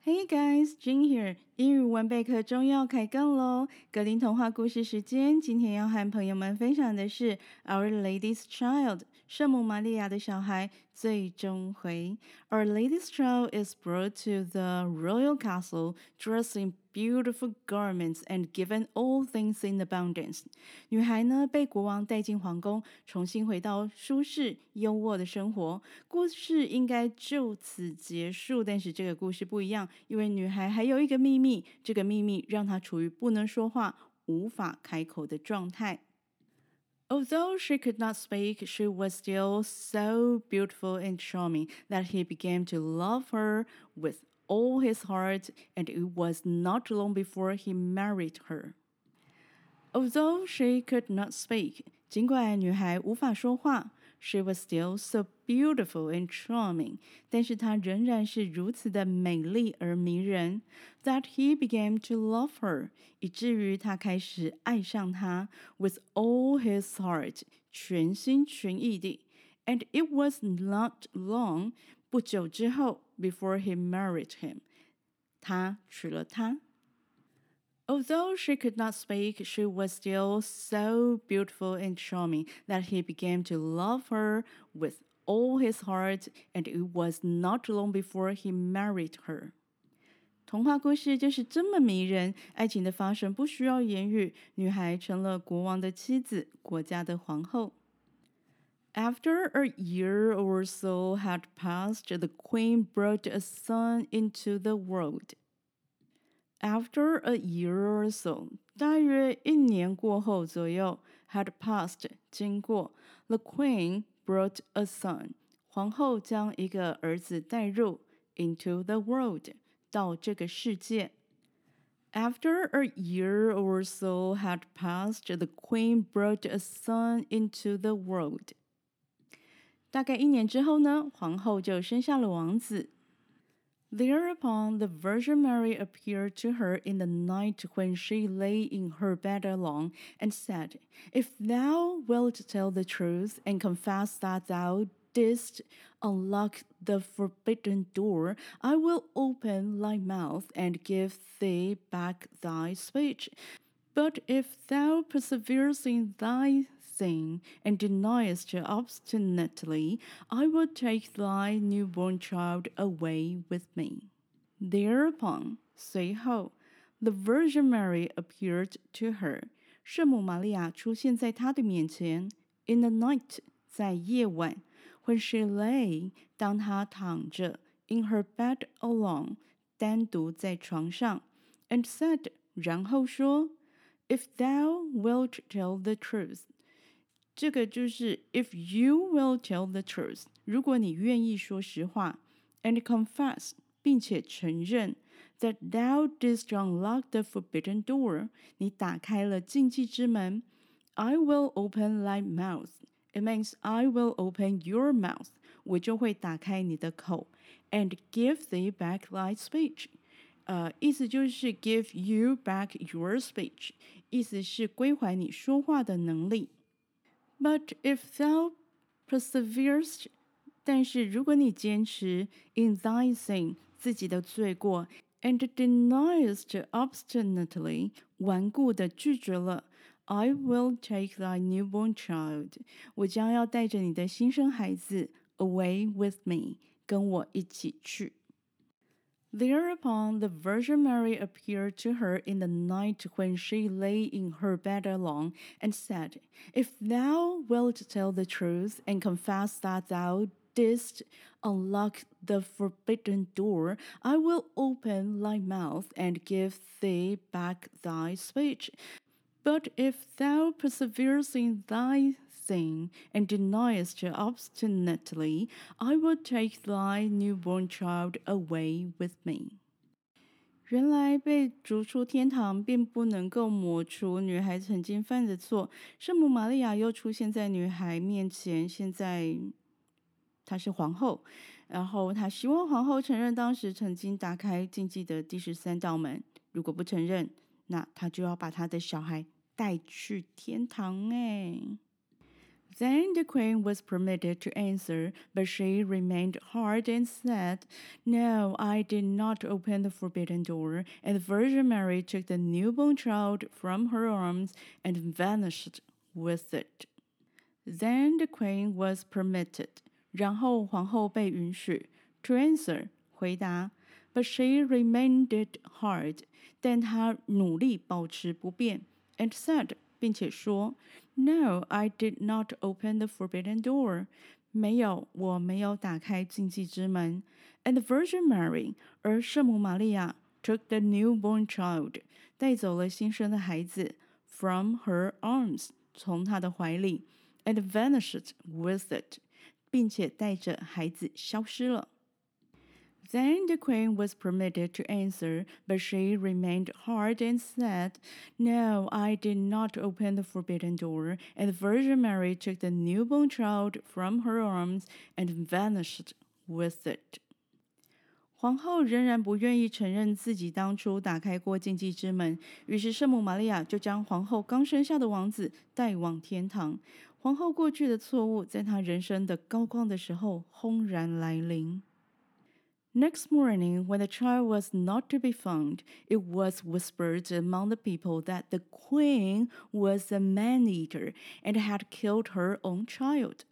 Hey guys, Jin here，英语文备课中要开杠喽！格林童话故事时间，今天要和朋友们分享的是《Our Lady's Child》圣母玛利亚的小孩最终回。Our Lady's Child is brought to the royal castle, dressed in beautiful garments and given all things in abundance. 女孩呢被国王带进皇宫，重新回到舒适优渥的生活。故事应该就此结束，但是这个故事不一样，因为女孩还有一个秘密，这个秘密让她处于不能说话、无法开口的状态。Although she could not speak, she was still so beautiful and charming that he began to love her with all his heart, and it was not long before he married her. Although she could not speak, 尽管女孩无法说话 she was still so beautiful and charming, 但是她仍然是如此的美丽而迷人 that he began to love her, 以至于他开始爱上她 with all his heart, 全心全意地 and it was not long, 不久之后 before he married him, 他娶了她。Although she could not speak, she was still so beautiful and charming that he began to love her with all his heart, and it was not long before he married her. 童话故事就是这么迷人，爱情的发生不需要言语，女孩成了国王的妻子，国家的皇后。After a year or so had passed, the queen brought a son into the world. After a year or so, 大约1年过后左右 had passed 经过 the queen brought a son 皇后将一个儿子带入 into the world 到这个世界 After a year or so had passed, the queen brought a son into the world. 大概1年之后呢，皇后就生下了王子。Thereupon the Virgin Mary appeared to her in the night when she lay in her bed alone, and said, If thou wilt tell the truth, and confess that thou didst unlock the forbidden door, I will open thy mouth and give thee back thy speech. But if thou perseverest in thy sin, and deniest obstinately, I will take thy newborn child away with me. Thereupon, 随后 the Virgin Mary appeared to her. 圣母玛利亚出现在她的面前 in the night, 在夜晚 when she lay, 当她躺着 in her bed alone, 单独在床上 and said, 然后说If thou wilt tell the truth, 这个就是 if you will tell the truth, 如果你愿意说实话 and confess, 并且承认 that thou didst unlock the forbidden door, 你打开了禁忌之门 I will open thy mouth. It means I will open your mouth. 我就会打开你的口 and give thee back thy speech.意思就是 give you back your speech， 意思是归还你说话的能力。But if thou perseverest， 但是如果你坚持 in thy sin， 自己的罪过 and deniest obstinately， 顽固的拒绝了 I will take thy newborn child， 我将要带着你的新生孩子 away with me， 跟我一起去。Thereupon the Virgin Mary appeared to her in the night when she lay in her bed alone, and said, If thou wilt tell the truth, and confess that thou didst unlock the forbidden door, I will open thy mouth and give thee back thy speech. But if thou perseverest in thy sin, and deniest obstinately, I will take thy newborn child away with me. 原来被逐出天堂并不能够抹除女孩曾经犯的错，圣母玛利亚又出现在女孩面前，现在她是皇后，然后她希望皇后承认当时曾经打开禁忌的第13道门，如果不承认，那她就要把她的小孩带去天堂。 Then the queen was permitted to answer, but she remained hard and said, "No, I did not open the forbidden door." And the Virgin Mary took the newborn child from her arms and vanished with it. Then the queen was permitted. 然后皇后被允许 to answer 回答 but she remained hard. 但她努力保持不变 and said 并且说 No, I did not open the forbidden door. 没有，我没有打开禁忌之门。And the Virgin Mary 而圣母玛利亚 took the newborn child 带走了新生的孩子 from her arms 从她的怀里。And vanished with it, 并且带着孩子消失了。Then the queen was permitted to answer, but she remained hard and said, No, I did not open the forbidden door. And the Virgin Mary took the newborn child from her arms and vanished with it. 皇后仍然不愿意承认自己当初打开过禁忌之门，于是圣母玛利亚就将皇后刚生下的王子带往天堂。皇后过去的错误，在她人生的高光的时候轰然来临。Next morning, when the child was not to be found, it was whispered among the people that the queen was a man-eater and had killed her own child.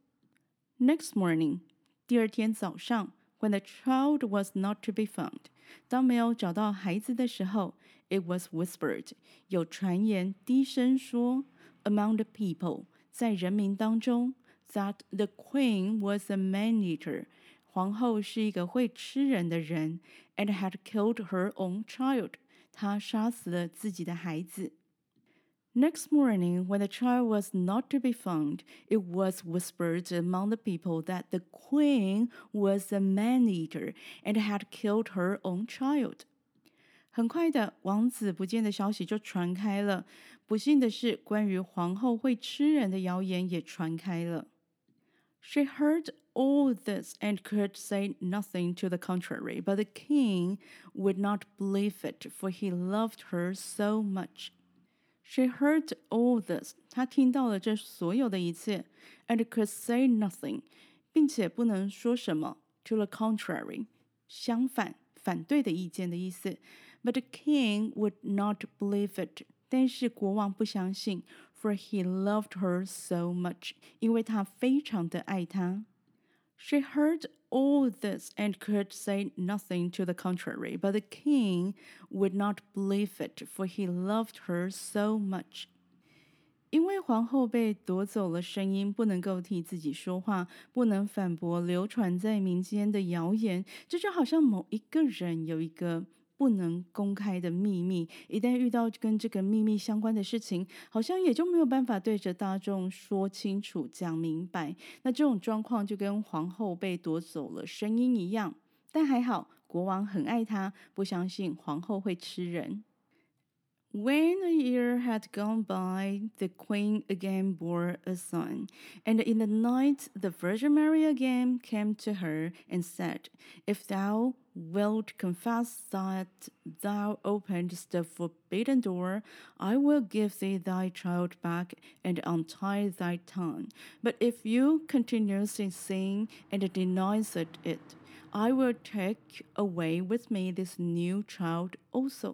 Next morning, 第二天早上 when the child was not to be found, 当没有找到孩子的时候 it was whispered, 有传言低声说 among the people, 在人民当中 that the queen was a man-eater, 皇后是一个会吃人的人 and had killed her own child, 她杀死了自己的孩子。Next morning, when the child was not to be found, it was whispered among the people that the queen was a man-eater and had killed her own child. 很快的，王子不见的消息就传开了。不幸的是，关于皇后会吃人的谣言也传开了。She heard all this and could say nothing to the contrary, but the king would not believe it, for he loved her so much. She heard all this. 她听到了这所有的一切 and could say nothing, 并且不能说什么 to the contrary, 相反、反对的意见的意思。But the king would not believe it. 但是国王不相信 for he loved her so much. 因为他非常的爱她。She heard all this and could say nothing to the contrary, but the king would not believe it, for he loved her so much. 因为皇后被夺走了声音，不能够替自己说话，不能反驳流传在民间的谣言，这就好像某一个人有一个不能公开的秘密，一旦遇到跟这个秘密相关的事情，好像也就没有办法对着大众说清楚、讲明白。那这种状况就跟皇后被夺走了声音一样，但还好，国王很爱她，不相信皇后会吃人。When a year had gone by, the queen again bore a son. And in the night, the Virgin Mary again came to her and said, If thou wilt confess that thou openedst the forbidden door, I will give thee thy child back and untie thy tongue. But if you continues in sin and denies it, I will take away with me this new child also.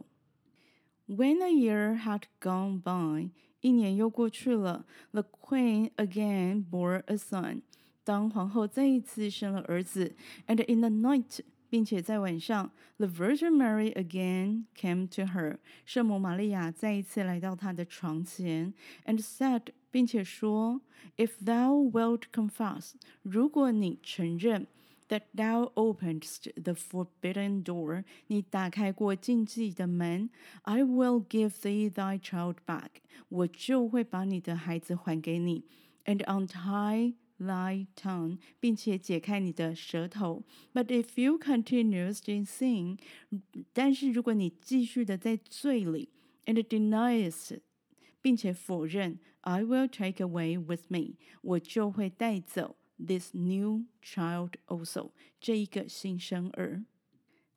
When a year had gone by, 一年又过去了 the queen again bore a son. 当皇后再一次生了儿子 and in the night, 并且在晚上 the Virgin Mary again came to her. 圣母玛利亚再一次来到她的床前 and said, 并且说 If thou wilt confess, 如果你承认that thou openedst the forbidden door, 你打开过禁忌的门 I will give thee thy child back, 我就会把你的孩子还给你 and untie thy tongue, 并且解开你的舌头 But if you continues in sin, 但是如果你继续的在罪里 and denies并且否认 I will take away with me, 我就会带走this new child also, 这一个新生儿。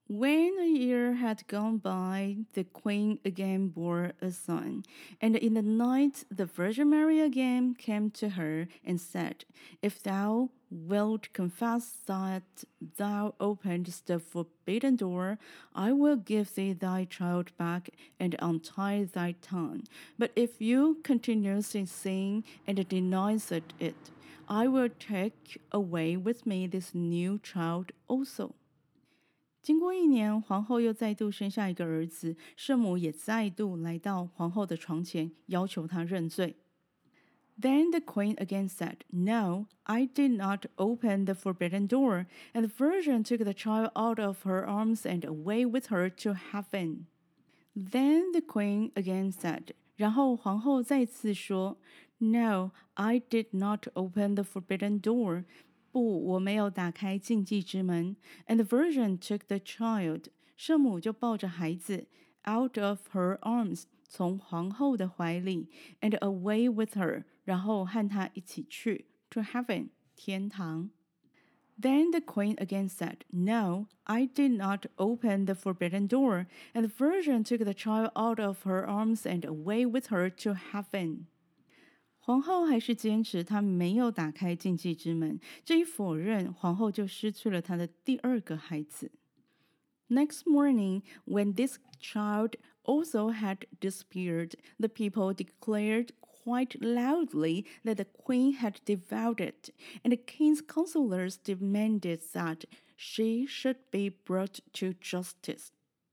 When a year had gone by, the queen again bore a son. And in the night, the Virgin Mary again came to her and said, If thou wilt confess that thou openedst the forbidden door, I will give thee thy child back and untie thy tongue. But if you continuously sin and denies it, I will take away with me this new child also. 经过1年，皇后又再度生下一个儿子，圣母也再度来到皇后的床前，要求她认罪。Then the queen again said, No, I did not open the forbidden door. And the virgin took the child out of her arms and away with her to heaven. Then the queen again said, 然后皇后再次说 No, I did not open the forbidden door. 不，我没有打开禁忌之门。And the virgin took the child. 圣母就抱着孩子 out of her arms. 从皇后的怀里 and away with her. 然后和她一起去 to heaven. 天堂。Then the queen again said, No, I did not open the forbidden door. And the virgin took the child out of her arms and away with her to heaven. 皇后还是坚持她没有打开禁忌之门，这一否认，皇后就失去了她的第二个孩子。Next morning, when this child also had disappeared, the people declared quite loudly that the queen had devoured it, and the king's counselors demanded that she should be brought to justice.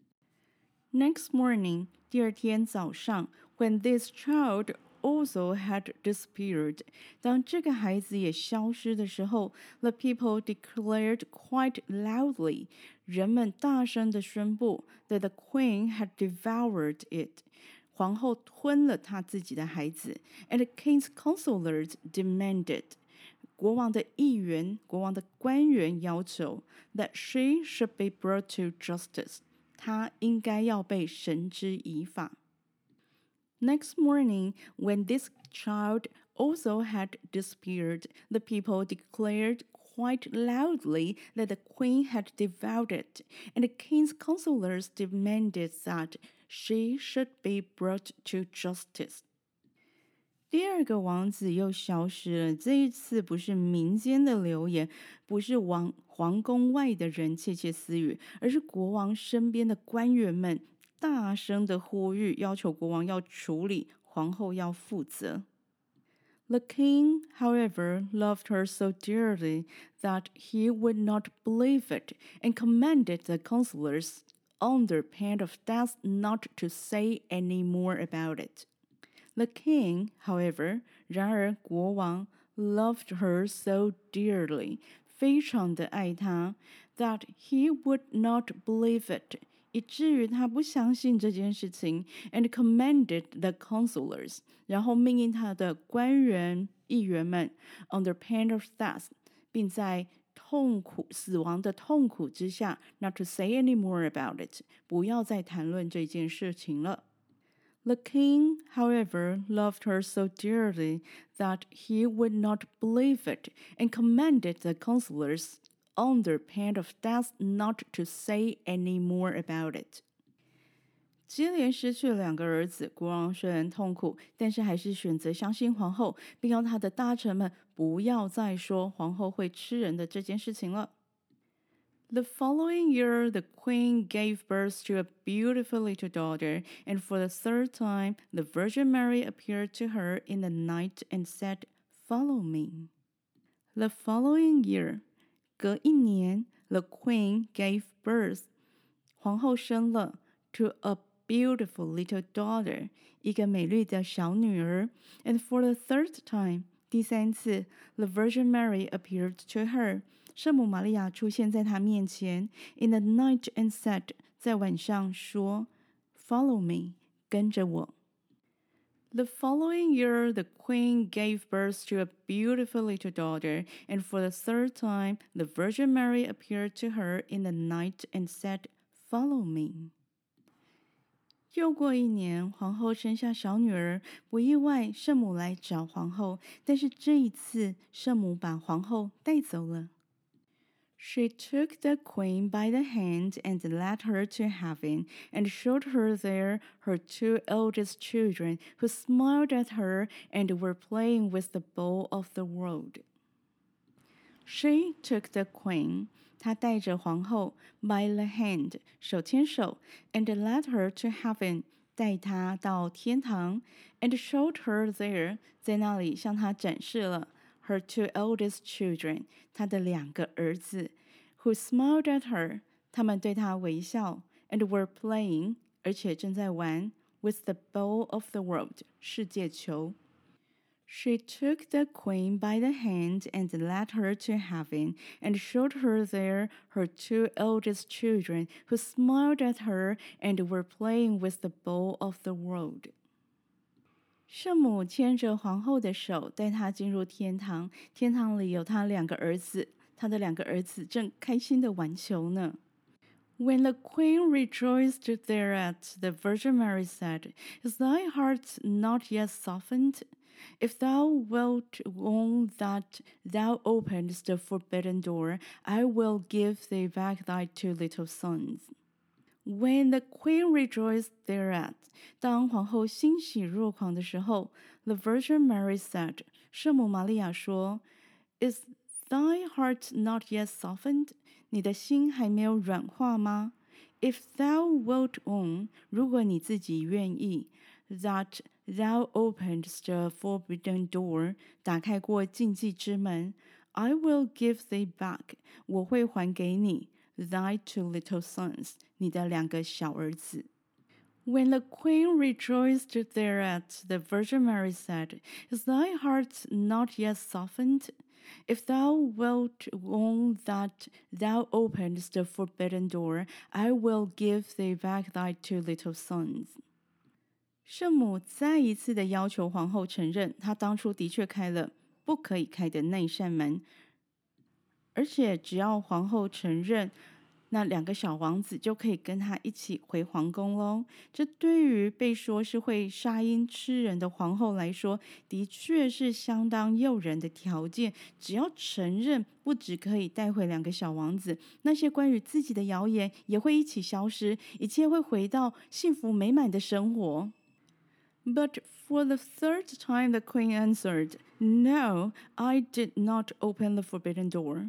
Next morning, 第二天早上 when this child also had disappeared, 当这个孩子也消失的时候 the people declared quite loudly, 人们大声地宣布 that the queen had devoured it, 皇后吞了她自己的孩子 and the king's counselors demanded, 国王的议员，国王的官员要求 that she should be brought to justice, 她应该要被绳之以法。Next morning, when this child also had disappeared, the people declared quite loudly that the queen had devoured it, and the king's counselors demanded that she should be brought to justice. 第二个王子又消失了，这一次不是民间的流言，不是皇宫外的人窃窃私语，而是国王身边的官员们大声的呼吁，要求国王要处理，皇后要负责。The king, however, loved her so dearly that he would not believe it and commanded the counselors, under pain of death, not to say any more about it. The king, however, 然而国王 loved her so dearly, 非常的爱她 that he would not believe it, 以至于他不相信这件事情 and commanded the counselors, 然后命令他的官员议员们 under pain of death, 并在死亡的痛苦之下 not to say any more about it, 不要再谈论这件事情了。The king, however, loved her so dearly that he would not believe it and commanded the counselors, under pain of death, not to say any more about it. 接连失去了2个儿子，国王虽然痛苦，但是还是选择相信皇后，并要他的大臣们不要再说皇后会吃人的这件事情了。The following year, the queen gave birth to a beautiful little daughter, and for the third time, the Virgin Mary appeared to her in the night and said, Follow me. The following year, 隔1年 the queen gave birth, 皇后生了 to a beautiful little daughter, 一个美丽的小女儿 and for the third time, 第3次 the Virgin Mary appeared to her, 圣母玛利亚出现在她面前 in the night and said, 在晚上说 Follow me, 跟着我。The following year, the queen gave birth to a beautiful little daughter, and for the third time, the Virgin Mary appeared to her in the night and said, Follow me. 又过1年，皇后生下小女儿，不意外，圣母来找皇后，但是这一次，圣母把皇后带走了。 She took the queen by the hand and led her to heaven, and showed her there her two eldest children, who smiled at her and were playing with the bowl of the world. She took the queen. 她带着皇后 by the hand 手牵手 and led her to heaven 带她到天堂 and showed her there 在那里向她展示了 her two eldest children 她的两个儿子 who smiled at her 他们对她微笑 and were playing 而且正在玩 with the bowl of the world 世界球。She took the queen by the hand and led her to heaven, and showed her there her two eldest children, who smiled at her and were playing with the bowl of the world. 圣母牵着皇后的手，带她进入天堂。天堂里有她两个儿子，她的两个儿子正开心的玩球呢。When the queen rejoiced thereat, the Virgin Mary said, Is thy heart not yet softened? If thou wilt own that thou openest the forbidden door, I will give thee back thy two little sons. When the queen rejoiced thereat, 当皇后欣喜若狂的时候 the Virgin Mary said, 圣母玛利亚说 Is thy heart not yet softened? 你的心还没有软化吗 If thou wilt own, 如果你自己愿意 that thou openedst the forbidden door, 打开过禁忌之门 I will give thee back, 我会还给你 thy two little sons, 你的两个小儿子。When the queen rejoiced thereat, the Virgin Mary said, Is thy heart not yet softened? If thou wilt own that thou openedst the forbidden door, I will give thee back thy two little sons. 圣母再一次的要求皇后承认，她当初的确开了不可以开的那扇门，而且只要皇后承认，那两个小王子就可以跟她一起回皇宫喽。这对于被说是会杀婴吃人的皇后来说，的确是相当诱人的条件。只要承认，不只可以带回两个小王子，那些关于自己的谣言也会一起消失，一切会回到幸福美满的生活。But for the third time the queen answered, No, I did not open the forbidden door.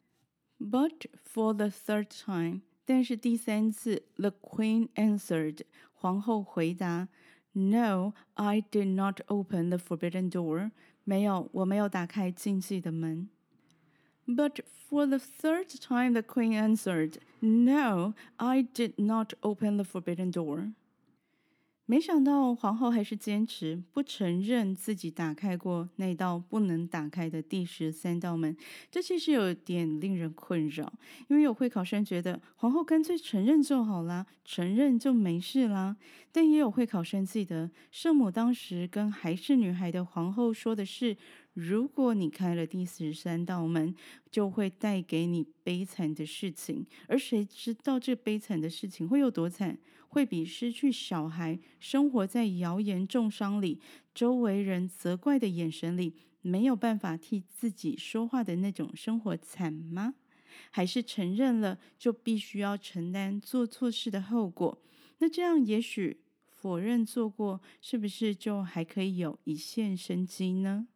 But for the third time, 但是第三次 the queen answered, 皇后回答 No, I did not open the forbidden door. 没有，我没有打开禁忌的门。But for the third time the queen answered, No, I did not open the forbidden door. 没想到皇后还是坚持不承认自己打开过那道不能打开的第13道门，这其实有点令人困扰，因为有会考生觉得皇后干脆承认就好啦，承认就没事啦。但也有会考生记得圣母当时跟还是女孩的皇后说的是，如果你开了第13道门，就会带给你悲惨的事情，而谁知道这悲惨的事情会有多惨，会比失去小孩生活在谣言重伤里，周围人责怪的眼神里，没有办法替自己说话的那种生活惨吗？还是承认了就必须要承担做错事的后果？那这样也许否认做过，是不是就还可以有一线生机呢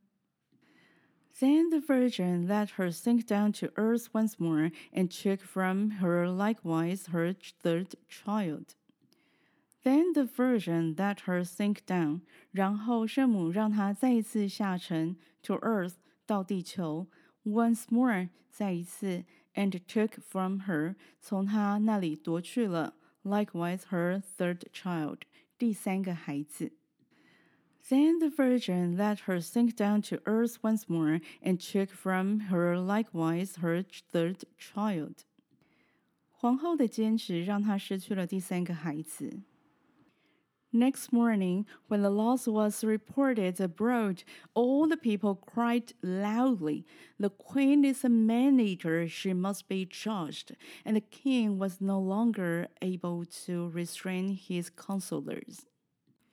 ？Then the Virgin let her sink down to earth once more, and took from her likewise her third child. Then the Virgin let her sink down. 然后圣母让她再一次下沉 to earth 到地球 once more 再一次 and took from her 从她那里夺去了 likewise her third child 第三个孩子。Then the Virgin let her sink down to earth once more, and took from her likewise her third child. 皇后的坚持让她失去了第三个孩子。Next morning, when the loss was reported abroad, all the people cried loudly, The queen is a man-eater, she must be judged. And the king was no longer able to restrain his counselors.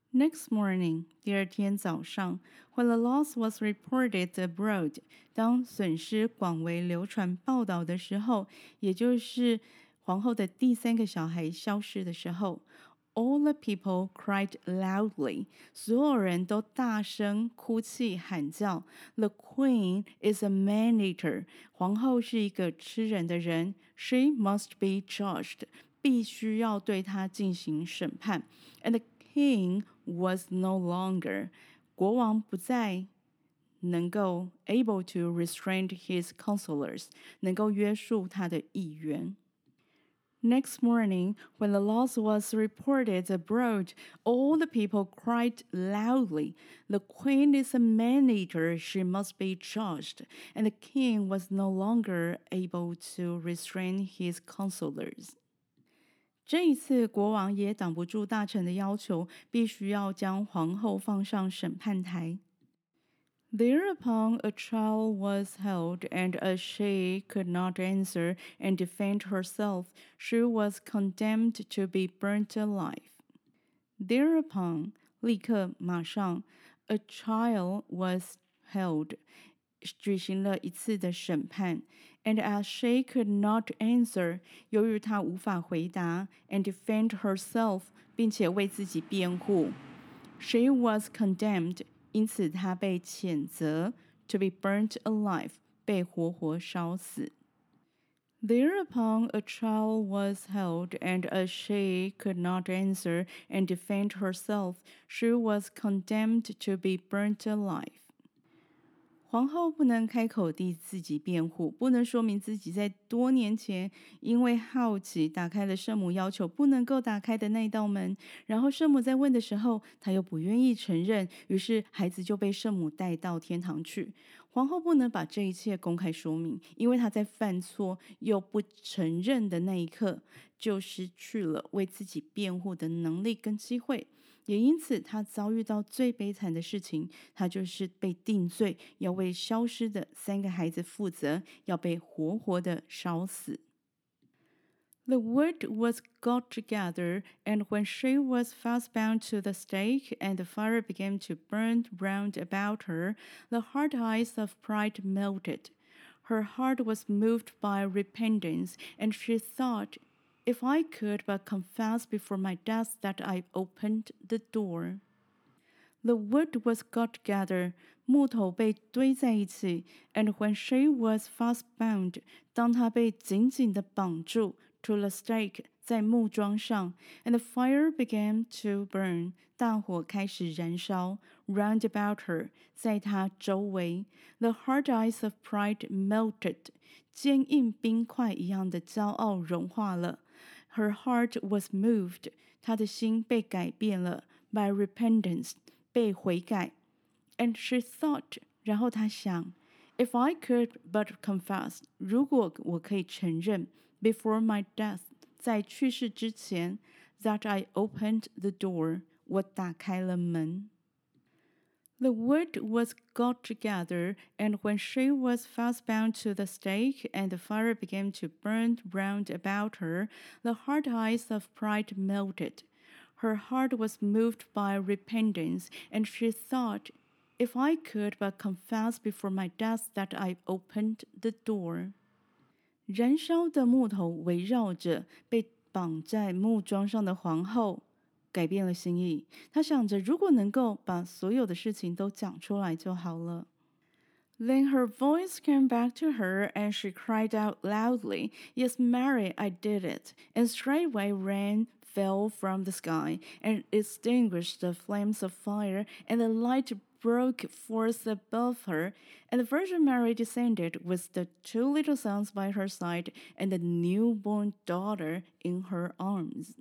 Next morning，第二天早上，when the loss was reported abroad，当损失广为流传报道的时候，也就是皇后的第三个小孩消失的时候，all the people cried loudly，所有人都大声哭泣喊叫。The queen is a man-eater，皇后是一个吃人的人，she must be judged，必须要对她进行审判。And the king was no longer，国王不再能够 able to restrain his counselors，能够约束他的议员。Next morning, when the loss was reported abroad, all the people cried loudly, "The queen is a man-eater, she must be judged." And the king was no longer able to restrain his counselors. 这一次，国王也挡不住大臣的要求，必须要将皇后放上审判台。Thereupon a trial was held, and as she could not answer and defend herself, she was condemned to be burnt alive. Thereupon, 立刻马上 a trial was held, 举行了一次的审判。And as she could not answer， 由于她无法回答 and defend herself， 并且为自己辩护 ，she was condemned， 因此她被谴责 to be burnt alive， 被活活烧死。Thereupon a trial was held, and as she could not answer and defend herself, she was condemned to be burnt alive. 皇后不能开口替自己辩护，不能说明自己在多年前因为好奇打开了圣母要求不能够打开的那道门，然后圣母在问的时候，她又不愿意承认，于是孩子就被圣母带到天堂去。皇后不能把这一切公开说明，因为她在犯错又不承认的那一刻，就失去了为自己辩护的能力跟机会。也因此，他遭遇到最悲惨的事情，他就是被定罪，要为消失的3个孩子负责，要被活活的烧死。The wood was got together, and when she was fast bound to the stake, and the fire began to burn round about her, the hard ice of pride melted. Her heart was moved by repentance, and she thought, "If I could but confess before my death that I opened the door." The wood was got together， 木头被堆在一起。And when she was fast bound， 当她被紧紧地绑住 to the stake， 在木桩上。And the fire began to burn， 大火开始燃烧 round about her， 在她周围。The hard ice of pride melted， 坚硬冰块一样的骄傲融化了。Her heart was moved， 她的心被改变了 by repentance，被悔改 ，and she thought， 然后她想 ，if I could but confess， 如果我可以承认 before my death， 在去世之前 that I opened the door， 我打开了门。The wood was got together, and when she was fast bound to the stake, and the fire began to burn round about her, the hard ice of pride melted. Her heart was moved by repentance, and she thought, "If I could but confess before my death that I opened the door." 燃烧的木头围绕着被绑在木桩上的皇后，改变了心意。她想着，如果能够把所有的事情都讲出来就好了。Then her voice came back to her, and she cried out loudly, "Yes, Mary, I did it." And straightway rain fell from the sky, and extinguished the flames of fire, and the light broke forth above her. And the Virgin Mary descended with the 2 little sons by her side, and the newborn daughter in her arms.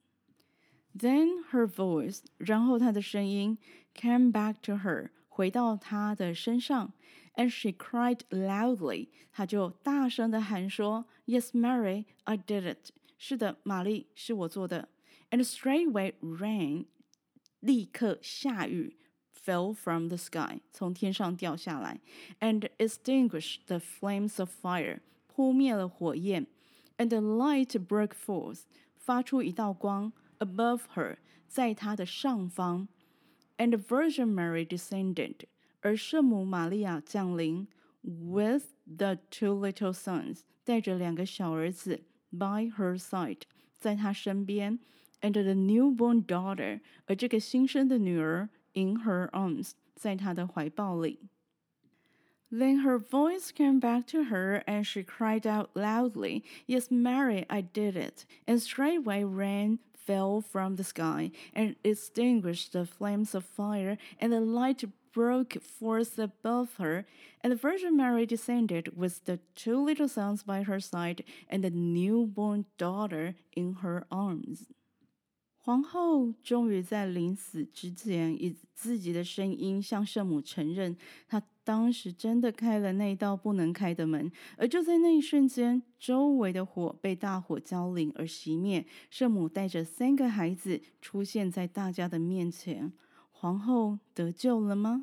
Then her voice， 然后她的声音 came back to her， 回到她的身上。And she cried loudly， 她就大声地喊说 ，Yes, Mary, I did it。是的，玛丽，是我做的。And straightway rain， 立刻下雨 fell from the sky， 从天上掉下来。And extinguished the flames of fire， 扑灭了火焰。And the light broke forth， 发出一道光。Above her， 在她的上方 And the Virgin Mary descended, 而圣母玛利亚降临 with the two little sons, 带着2个小儿子 by her side, 在她身边 and the newborn daughter, 而这个新生的女儿 in her arms, 在她的怀抱里。Then her voice came back to her, and she cried out loudly, Yes, Mary, I did it. And straightway rain fell from the sky, and extinguished the flames of fire, and the light broke forth above her. And the Virgin Mary descended with the 2 little sons by her side, and the newborn daughter in her arms. 皇后终于在临死之前，以自己的声音向圣母承认，她当时真的开了那道不能开的门。而就在那一瞬间，周围的火被大火浇淋而熄灭，圣母带着3个孩子出现在大家的面前。皇后得救了吗？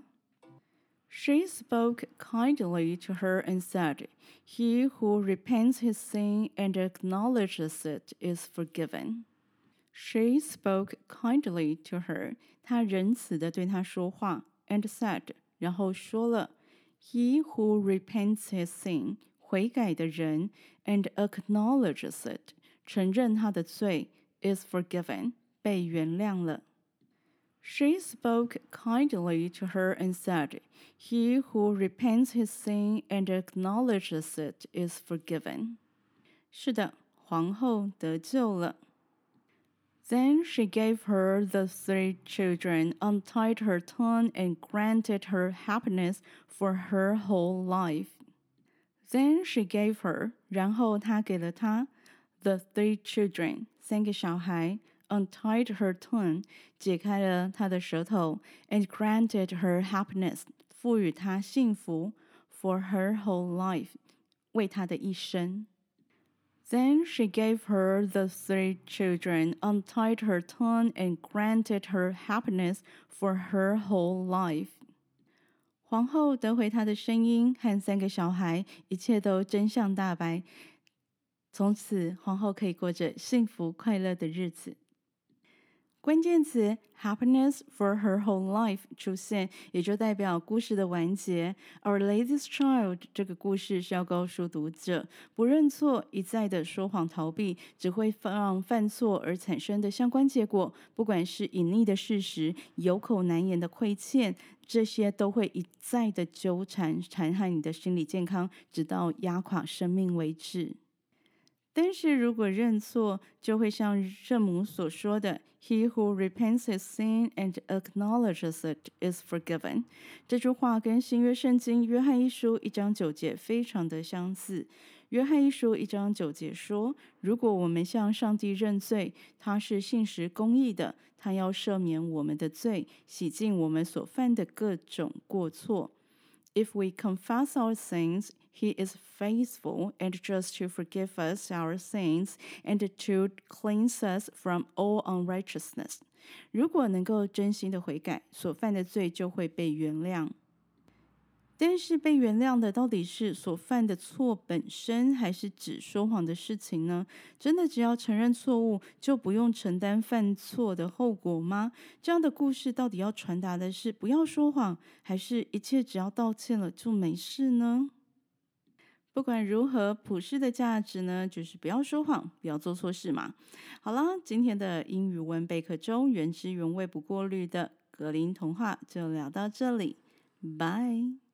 She spoke kindly to her and said, He who repents his sin and acknowledges it is forgiven. She spoke kindly to her. 她仁慈地对她说话 and said, 然后说了 He who repents his sin, 悔改的人 and acknowledges it, 承认他的罪 is forgiven, 被原谅了。She spoke kindly to her and said, He who repents his sin and acknowledges it is forgiven. 是的，皇后得救了。Then she gave her the 3 children, untied her tongue, and granted her happiness for her whole life. Then she gave her, 然后她给了她 the 3 children, 3个小孩 untied her tongue, 解开了她的舌头 and granted her happiness, 赋予她幸福 for her whole life, 为她的一生。Then she gave her the 3 children, untied her tongue, and granted her happiness for her whole life. 皇后得回她的声音和3个小孩，一切都真相大白。从此，皇后可以过着幸福快乐的日子。关键词 happiness for her whole life 出现，也就代表故事的完结。Our Lady's Child 这个故事是要告诉读者，不认错、一再的说谎逃避，只会让犯错而产生的相关结果，不管是隐匿的事实、有口难言的亏欠，这些都会一再的纠缠，残害你的心理健康，直到压垮生命为止。但是如果认错，就会像圣母所说的 He who repents his sin and acknowledges it is forgiven. 这句话跟新约圣经约翰一书1章9节非常的相似。约翰一书1章9节说，如果我们向上帝认罪，他是信实公义的，他要赦免我们的罪，洗净我们所犯的各种过错。If we confess our sins, He is faithful and just to forgive us our sins and to cleanse us from all unrighteousness. 如果能够真心的悔改，所犯的罪就会被原谅。但是被原谅的到底是所犯的错本身，还是指说谎的事情呢？真的只要承认错误，就不用承担犯错的后果吗？这样的故事到底要传达的是不要说谎，还是一切只要道歉了就没事呢？不管如何，普世的价值呢，就是不要说谎，不要做错事嘛。好了，今天的英语文备课中原汁原味不过滤的格林童话就聊到这里，拜。